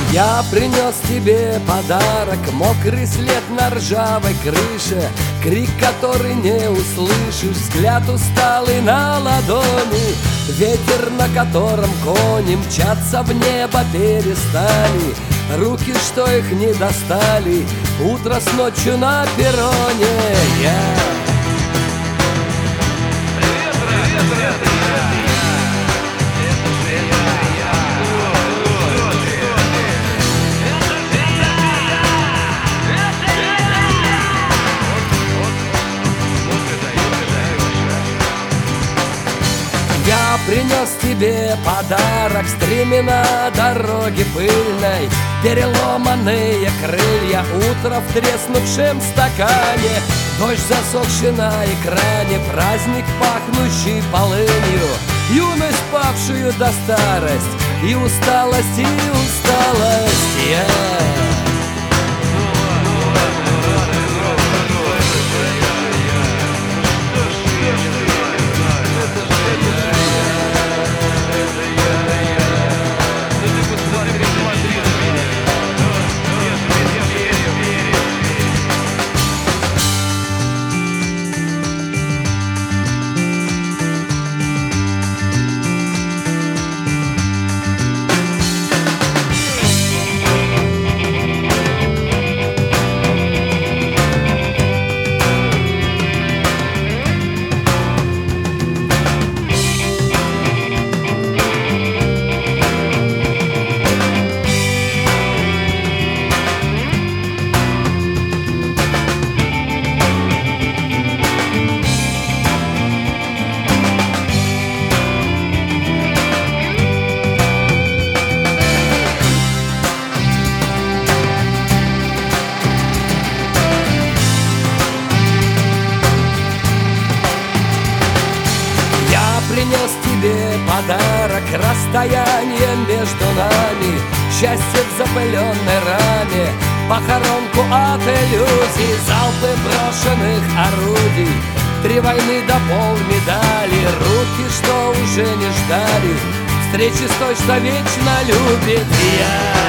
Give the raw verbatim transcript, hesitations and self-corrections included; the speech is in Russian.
Я принес тебе подарок, мокрый след на ржавой крыше, крик, который не услышишь, взгляд усталый на ладони, ветер, на котором кони мчатся в небо перестали, руки, что их не достали, утро с ночью на перроне. Я Я принес тебе подарок, стремена дороги пыльной, переломанные крылья, утро в треснувшем стакане, дождь, засохший на экране, праздник, пахнущий полынью, юность, павшую до старость, и усталость, и усталость. Я принес тебе подарок, расстояние между нами, счастье в запыленной раме, похоронку от иллюзий, залпы брошенных орудий, три войны до полмедали, руки, что уже не ждали встречи с той, что вечно любит. Я